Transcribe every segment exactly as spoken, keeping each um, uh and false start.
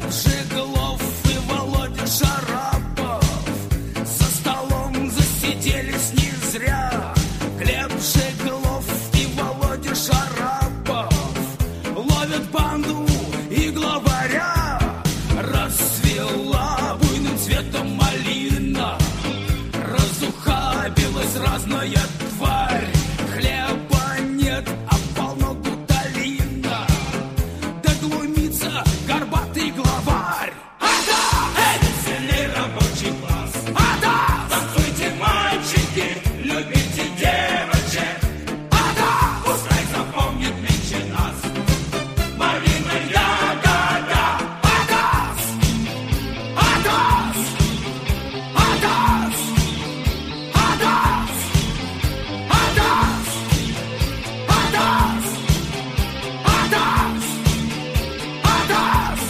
Глеб Жиглов и Володя Шарапов за столом засиделись не зря. Глеб Жиглов и Володя Шарапов ловят банду и главаря. Расцвела буйным цветом малина, разухабилась разная тварь. Хлеба нет, а полно гуталина, да глумится горбатый главарь. Ада! Эй, веселей рабочий класс! Ада! Танцуйте, мальчики, любите девочек! Ада! Пускай запомнит меньше нас малина ягода! Адас! Адас! Адас! Адас! Адас! Адас! Адас! Адас!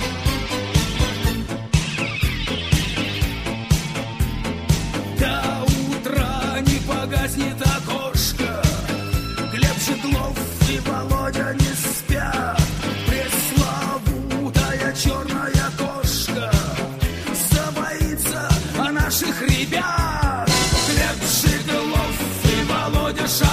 До утра не погаснет окошко. Глеб Жиглов и Володя не спят. Пресловутая черная кошка забоится о наших ребят. Глеб Жиглов и Володя Шарапов